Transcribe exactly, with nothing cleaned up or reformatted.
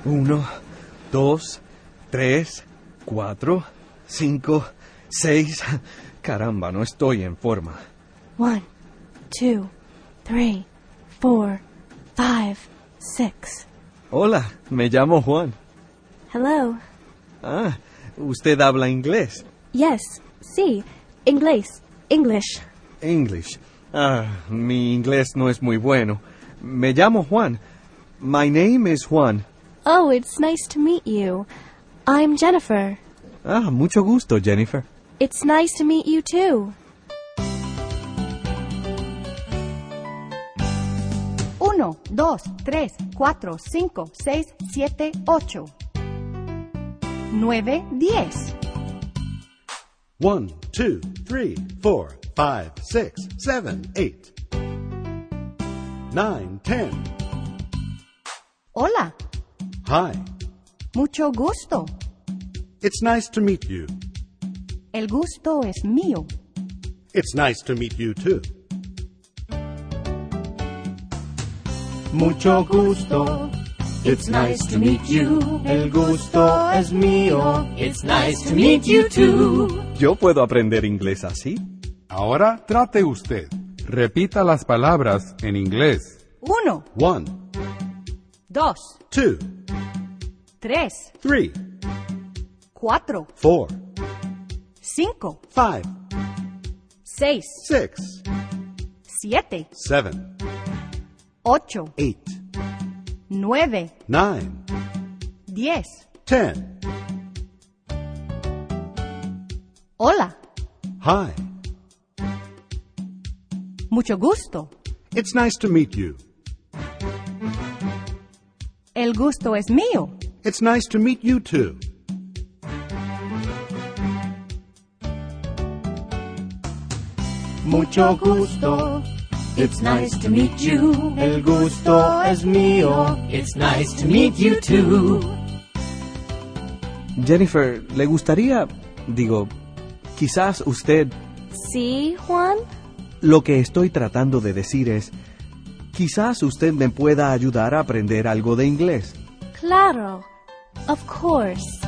Uno, dos, tres, cuatro, cinco, seis. Caramba, no estoy en forma. One, two, three, four, five, six. Hola, me llamo Juan. Hello. Ah, ¿usted habla inglés? Yes, sí. Inglés. English. English. Ah, mi inglés no es muy bueno. Me llamo Juan. My name is Juan. Oh, it's nice to meet you. I'm Jennifer. Ah, mucho gusto, Jennifer. It's nice to meet you too. Uno, dos, tres, cuatro, cinco, seis, siete, ocho. Nueve, diez. One, two, three, four, five, six, seven, eight. Nine, ten. Hola. Hi. Mucho gusto. It's nice to meet you. El gusto es mío. It's nice to meet you too. Mucho gusto. It's nice to meet you. El gusto es mío. It's nice to meet you too. ¿Yo puedo aprender inglés así? Ahora trate usted. Repita las palabras en inglés. Uno, One, dos, two, tres, three, cuatro, four, cinco, five, seis, six, siete, seven, ocho, eight, nueve, nine, diez. ten. Hola. Hi. Mucho gusto. It's nice to meet you. El gusto es mío. It's nice to meet you too. Mucho gusto. It's nice to meet you. El gusto es mío. It's nice to meet you too. Jennifer, ¿le gustaría, digo, quizás usted... Sí, Juan? Lo que estoy tratando de decir es, quizás usted me pueda ayudar a aprender algo de inglés. Claro. Of course.